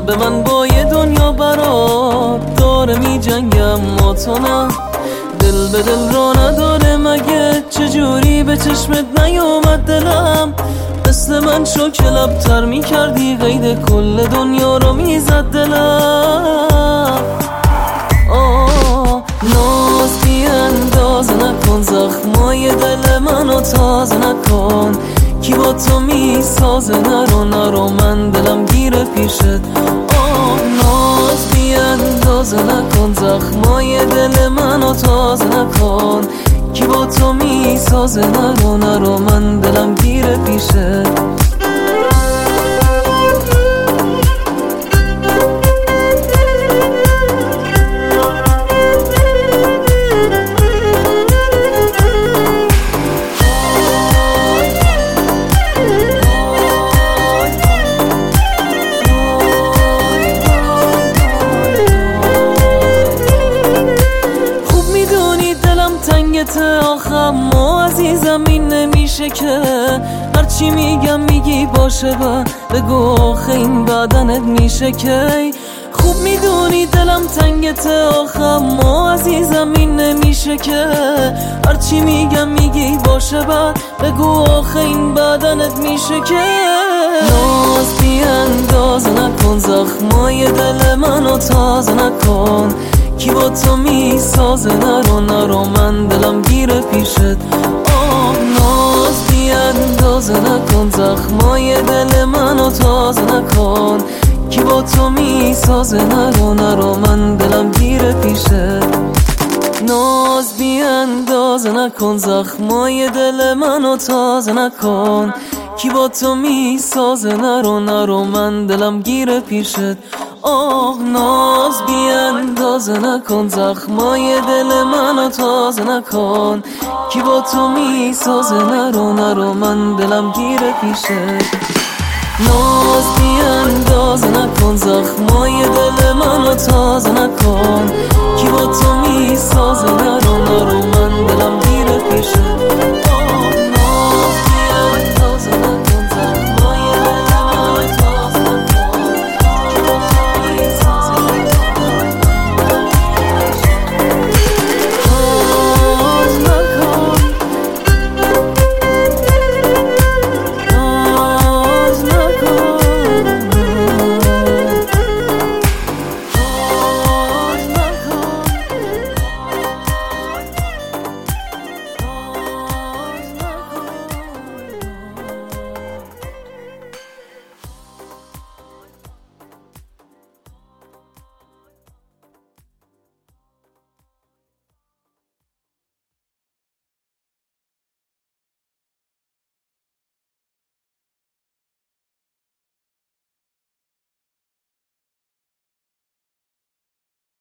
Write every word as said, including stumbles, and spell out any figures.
به من با یه دنیا برات داره می جنگم، ما تو نه. دل به دل را نداره مگه؟ چجوری به چشمت نیومد دلم؟ مثل من شو که لبتر می کردی، قید کل دنیا رو می زد دلم. آه ناز بی اندازه نکن، زخمای دل منو تازه نکن. کی با تو می سازه؟ نرو نرو من دلم گیره پیشت. آه ناز بی اندازه نکن، زخمای دل منو تازه نکن. کی با تو می سازه؟ نرو نرو من دلم گیره پیشت. آخم ما عزیزم این نمیشه که هرچی میگم میگی باشه با بگو آخه این بدنت میشه که. خوب میدونی دلم تنگته آخم ما عزیزم این نمیشه که هرچی میگم میگی باشه با بگو آخه این بدنت میشه که. ناز بی اندازه نکن، زخمای دل منو تازه نکن. کی با تو می سازه؟ نرو نرو من دلم گیره پیشت. آه ناز بی اندازه نکن، زخمای دل منو تازه نکن. کی با تو می سازه؟ نرو نرو من دلم گیره پیشت. ناز بی اندازه نکن، زخمای دل منو تازه نکن. کی با تو می سازه؟ نرو نرو من دلم گیره پیشت. آه ناز بی اندازه نکن، زخمای دل منو تازه نکن. کی با تو می سازه؟ نرو نرو من دلم گیره پیشت. ناز بی اندازه نکن، زخمای دل منو تازه نکن. کی با تو می سازه؟ نرو